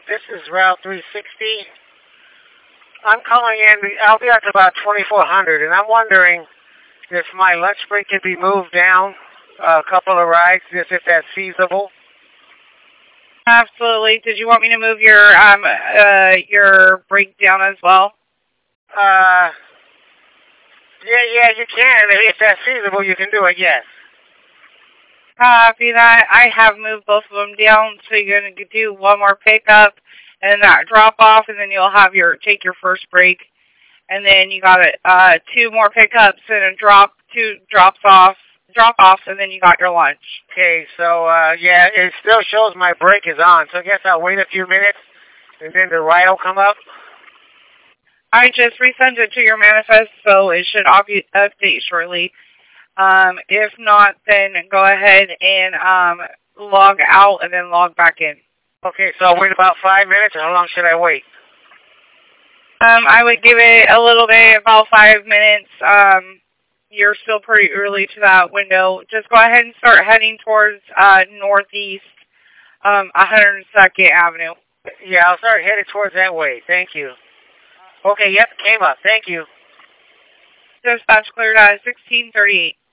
This is Route 360. I'm calling in. I'll be at about 2400, and I'm wondering if my lunch break can be moved down a couple of rides, if that's feasible. Absolutely. Did you want me to move your break down as well? Yeah, you can. If that's feasible, you can do it, yes. Copy that. I have moved both of them down, so you're going to do one more pickup and that drop off, and then you'll have take your first break. And then you got two more pickups and two drop-offs, and then you got your lunch. Okay, so, yeah, it still shows my break is on, so I guess I'll wait a few minutes, and then the ride will come up. I just resent it to your manifest, so it should update shortly. If not, then go ahead and log out and then log back in. Okay, so I'll wait about 5 minutes, or how long should I wait? I would give it a little bit, about 5 minutes. You're still pretty early to that window. Just go ahead and start heading towards northeast 102nd Avenue. Yeah, I'll start heading towards that way. Thank you. Okay, yep, came up. Thank you. Dispatch cleared at 1638.